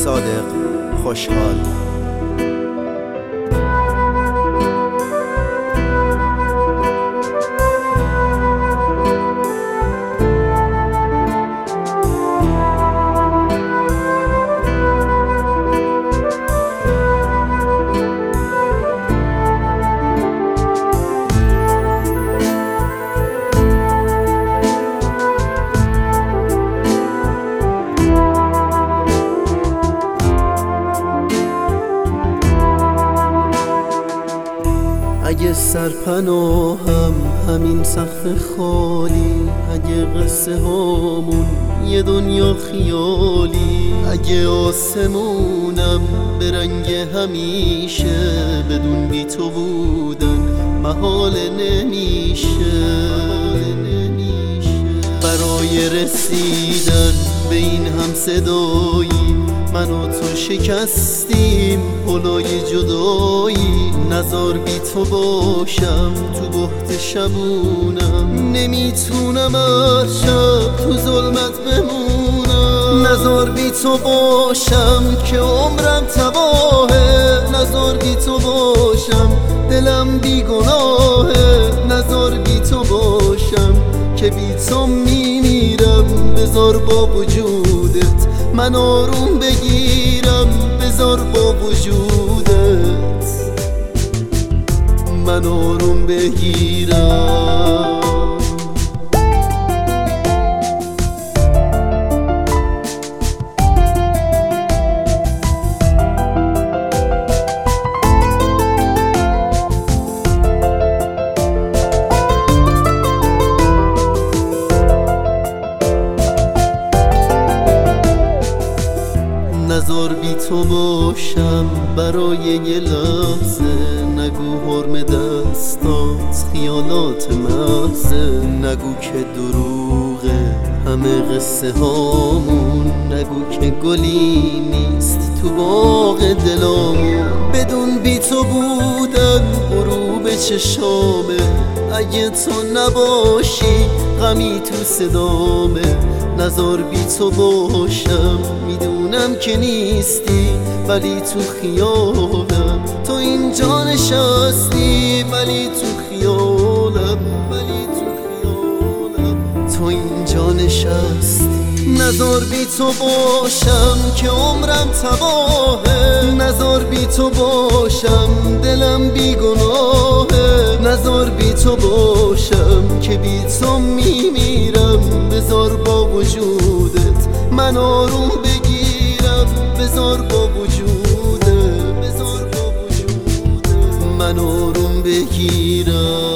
صادق خوشحال. اگه سرپناهم همین سقف خالی، اگه قصه هامون یه دنیا خیالی، اگه آسمونم به رنگ همیشه بدون بی تو بودن محال نمیشه. برای رسیدن به این همصدایی من و تو شکستیم پلای جدایی. نزار بی تو باشم تو بحت شبونم، نمیتونم از شب تو ظلمت بمونم. نزار بی تو باشم که عمرم تباهه، نزار بی تو باشم دلم بی گناهه. نزار بی تو باشم که بی تو میمیرم. بذار با وجودت من آروم بگیرم، بذار با وجودت من آروم بگیرم. نزار بی تو باشم برای یه لحظه، نگو حرم دستات خیالات محضه. نگو که دروغه همه قصه هامون، نگو که گلی نیست تو باغ دلامون. بدون بی تو بودن غروب چشامه، اگه تو نباشی غمی تو صدامه. نزار بی تو باشم میدونم که نیستی ولی تو خیالم، تو اینجا نشستی ولی تو خیالم، ولی تو خیالم تو اینجا نشستی. نزار بی تو باشم که عمرم تباهه، نزار بی تو باشم دلم بی گناهه. نزار بی تو باشم که بی تو میمیرم. بذار با وجودت من آروم بگیرم، بذار با وجودت، بذار با وجودت من آروم بگیرم.